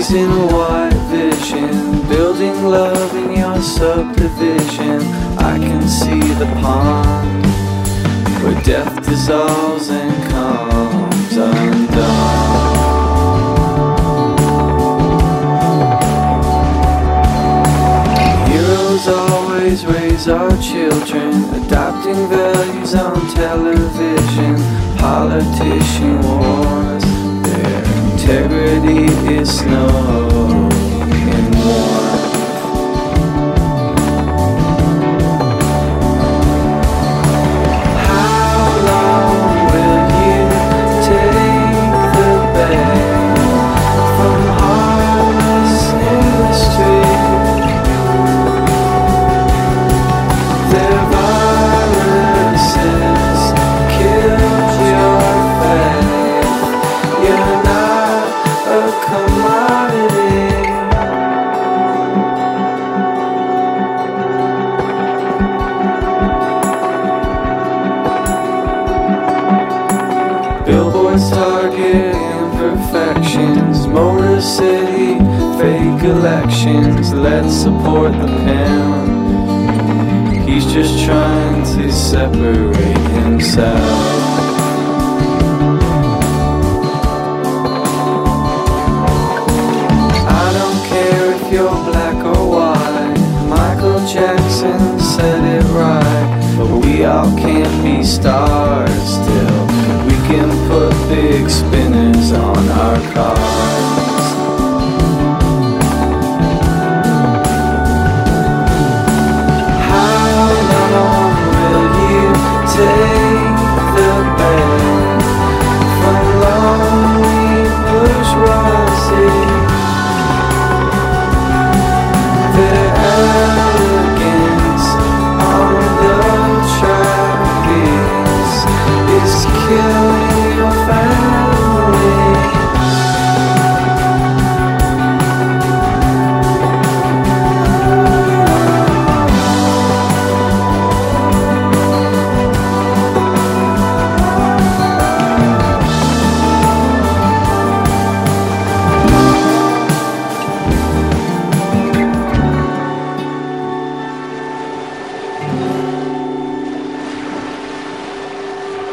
Chasing a white vision, building love in your subdivision. I can see the pond where death dissolves and comes undone. Heroes always raise our children, adopting values on television. Politician wars, their integrity is snow in warmth. How long will you take the bait from heartless industry? Their viruses kill your faith. You're not a commodity. Billboards target imperfections. Motor City, fake elections. Let's support the pimp. He's just trying to separate himself. I don't care if you're black or white. Michael Jackson said it right. But we all can't be stars still. We can put big spinners on our cars.